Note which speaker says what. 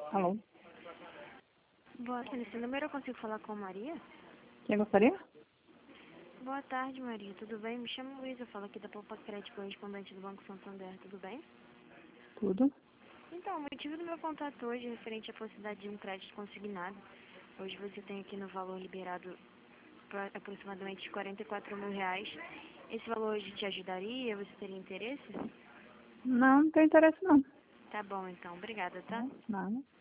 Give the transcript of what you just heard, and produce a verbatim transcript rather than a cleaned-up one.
Speaker 1: Alô?
Speaker 2: Boa tarde, nesse número eu consigo falar com a Maria?
Speaker 1: Quem gostaria?
Speaker 2: Boa tarde, Maria, tudo bem? Me chamo Luísa, eu falo aqui da Poupa Crédito, correspondente do Banco Santander, tudo bem?
Speaker 1: Tudo.
Speaker 2: Então, o motivo do meu contato hoje é referente à possibilidade de um crédito consignado. Hoje você tem aqui no valor liberado pra aproximadamente quarenta e quatro mil reais. Esse valor hoje te ajudaria? Você teria interesse?
Speaker 1: Não, não tem interesse não.
Speaker 2: Tá bom, então. Obrigada, tá?
Speaker 1: Não.